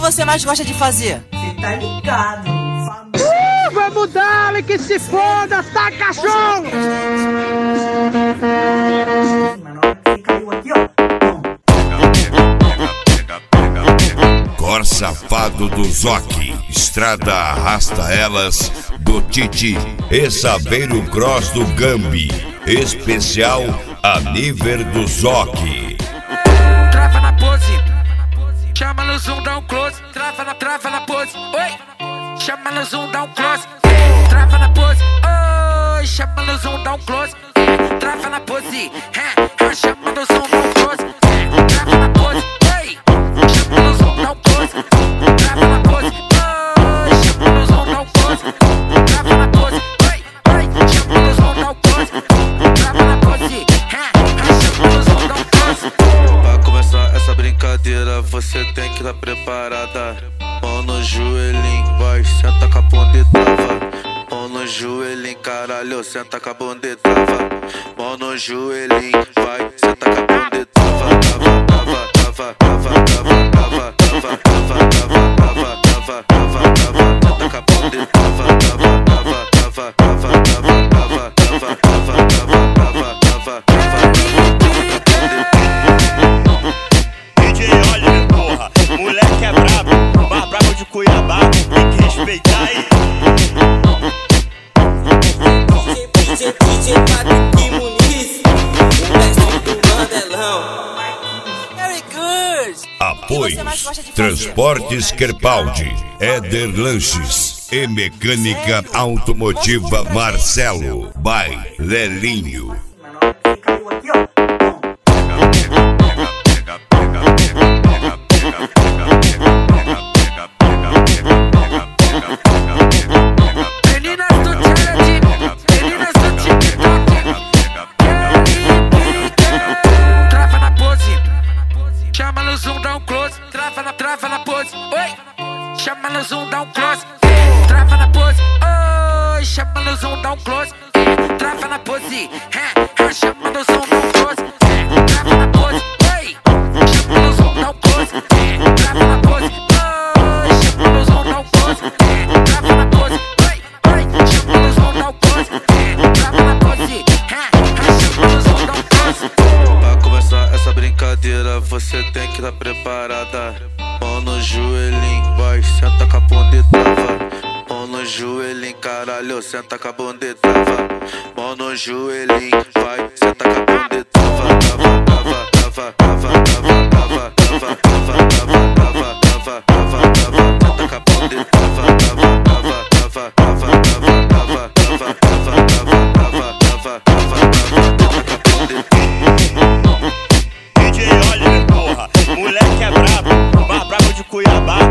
você mais gosta de fazer? Cê tá ligado? Vamos dar, que se foda, tá cachorro! Mano, você caiu aqui, ó. Cor Safado do Zoque, Estrada Arrasta Elas do Titi e Saveiro Cross do Gambi, especial a nível do Zoque. Trava na pose, chama no zoom, dá um close. Trava na pose, oi. Chama no zoom, dá um close. Trava na pose, oi. Chama no zoom, dá um close. Trava na pose, chama no zoom, dá um close. Trava na pose, oi. Chama no zoom, dá um close. Trava na pose, oi. Chama no zoom, dá um close. Trava na pose, oi. Chama no zoom, dá um close. Trava na pose, chama no zoom, dá um close. Pra começar essa brincadeira, você tem que estar preparada. Mão no joelhinho, vai, senta com a bunda e trava. Mão no joelhinho, caralho, senta com a bunda e trava. Mão no joelhinho, vai, senta com a bunda e trava. Trava, trava, trava, trava, trava, trava, trava, trava, trava, trava, trava, trava, senta com a bunda e trava. Trava, trava, trava, trava, trava, trava, trava, trava, trava, trava, trava, DJ Oliver, porra, moleque é brabo, brabo de Cuiabá, tem que respeitar aí. DJ Patrick Muniz, o mestre do Mandelão. Very good! Apoios Transportes Kerpaldi, Éder Lanches e Mecânica Automotiva Marcelo, by Lelinho. Mano, você caiu aqui, ó. Chama no zoom, dá um close. Trava na pose, oi. Chama no zoom, dá um close. Trava na pose, oi. Chama no zoom, dá um close. Trava na pose, chama no zoom, dá um close. Trava na pose, oi. Chama no zoom, dá um close. Trava na pose, oi. Chama no zoom, dá um close. Trava na pose, oi. Chama no zoom, dá um close. Trava na pose, chama no zoom, dá um close. Pra começar essa brincadeira, você tem que estar preparada. Mão no joelhinho, vai, senta com a bunda e trava. Mão no joelhinho, caralho, senta com a bunda e trava. Mão no joelhinho, vai, senta com a bunda e trava. Trava, trava, trava, trava, trava, trava, trava, trava, trava, trava, trava, trava, senta com a bunda e trava. Trava, trava, trava, trava, trava, trava, trava, trava, trava, trava, trava, senta com a bunda e trava. DJ Oliver, porra, moleque é brabo, brabo de Cuiabá,